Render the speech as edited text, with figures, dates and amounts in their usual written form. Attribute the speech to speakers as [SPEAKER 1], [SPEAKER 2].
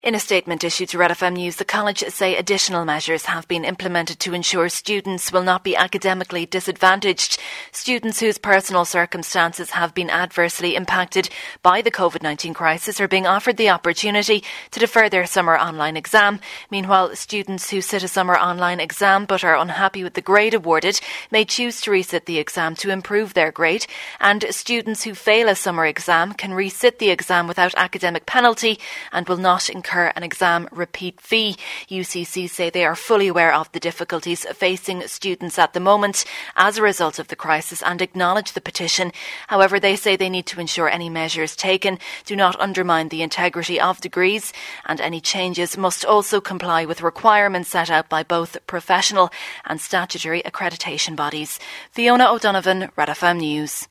[SPEAKER 1] In a statement issued to Red FM News, the college say additional measures have been implemented to ensure students will not be academically disadvantaged. Students whose personal circumstances have been adversely impacted by the COVID-19 crisis are being offered the opportunity to defer their summer online exam. Meanwhile, students who sit a summer online exam but are unhappy with the grade awarded may choose to resit the exam to improve their grade, and students who fail a summer exam can resit the exam without academic penalty and will not incur an exam repeat fee. UCC say they are fully aware of the difficulties facing students at the moment as a result of the crisis and acknowledge the petition. However, they say they need to ensure any measures taken do not undermine the integrity of degrees, and any changes must also comply with requirements set out by both professional and statutory accreditation bodies. Fiona O'Donovan, Red FM News.